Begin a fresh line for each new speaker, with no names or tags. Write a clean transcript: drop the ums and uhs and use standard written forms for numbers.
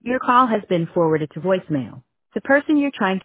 Your call has been forwarded to voicemail. The person you're trying